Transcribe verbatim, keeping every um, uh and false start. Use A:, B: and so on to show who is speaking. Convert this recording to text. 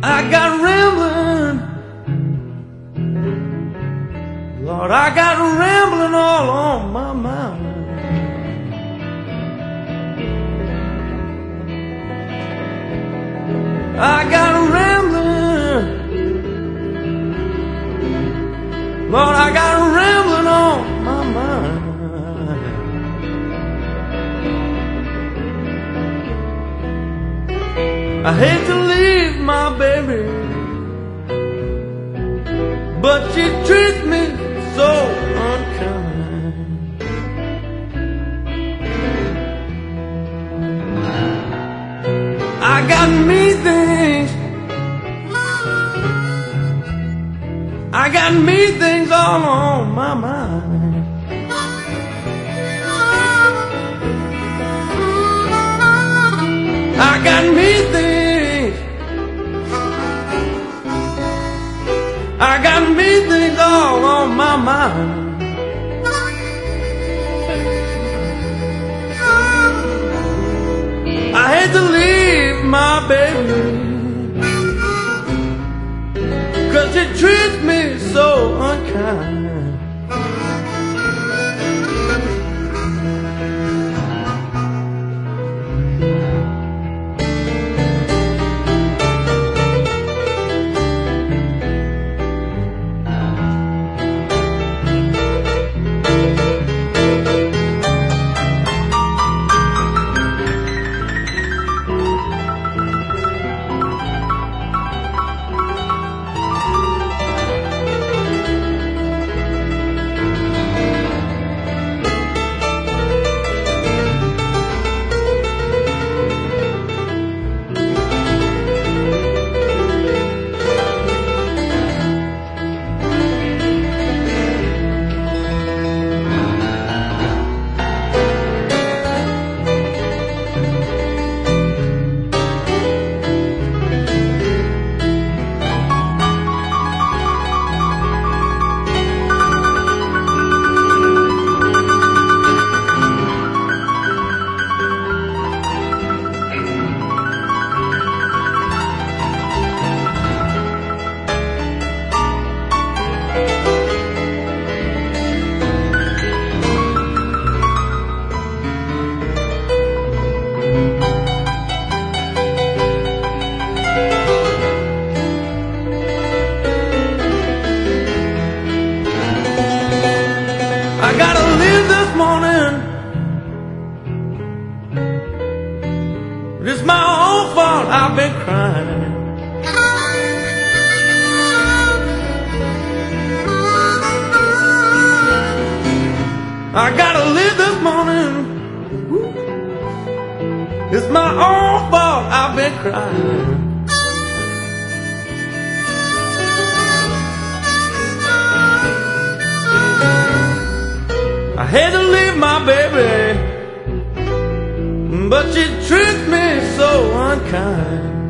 A: I got rambling, Lord, I got rambling all on my mind. I got rambling, Lord, I got rambling on my mind. I hate to leave my baby, but she treats me so unkind. I got me things, I got me things all on my mind. I got me things, I got me things all on my mind. I hate to leave my baby, 'cause she treats me so unkind. I gotta leave this morning. It's my own fault I've been crying. I gotta leave this morning. It's my own fault I've been crying. I hate to leave my baby, but she treats me so unkind.